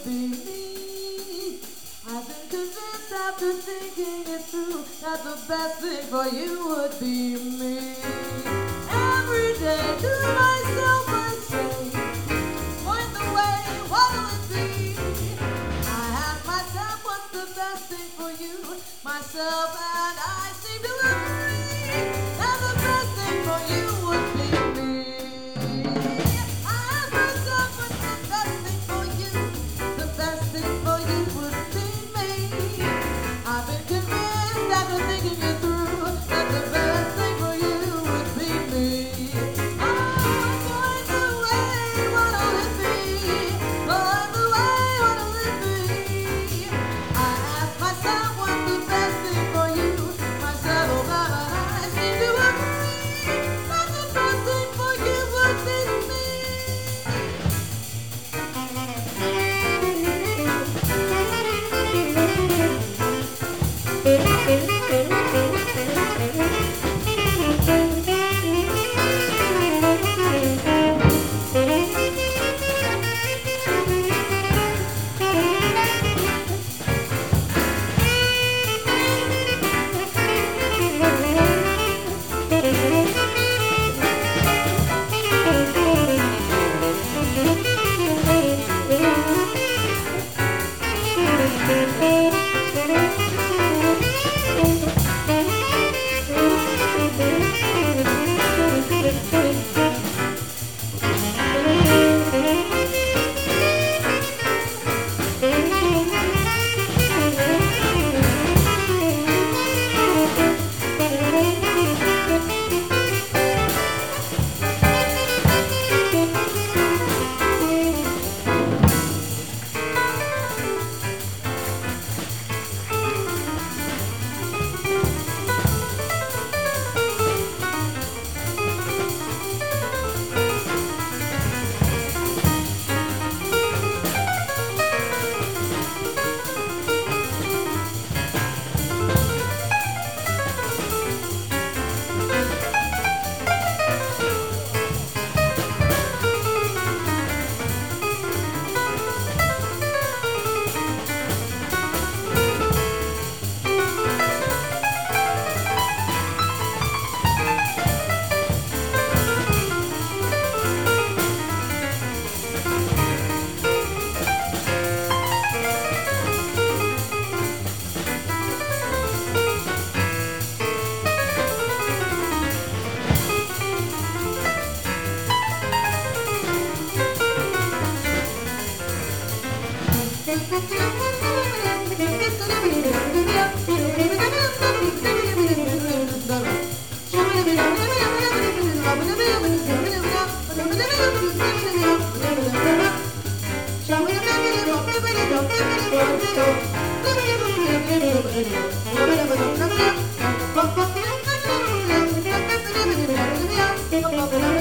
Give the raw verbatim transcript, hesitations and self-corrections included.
would be me. I've been convinced after thinking it through that the best thing for you would be me. Every day to myself I say, point the way, what'll it be? I ask myself what's the best thing for you. Myself and I seem to agree that the best thing for you would be me. I ask myself what's the best thing for you. The best thing for you would be me. I've been convinced after thinking it through that the best thing for you would be me. Oh, point the way, what'll it be? Point the way, what'll it be? I ask myself what's the best thing for you. Myself and I seem to agree that the best thing for you would be me. Shall we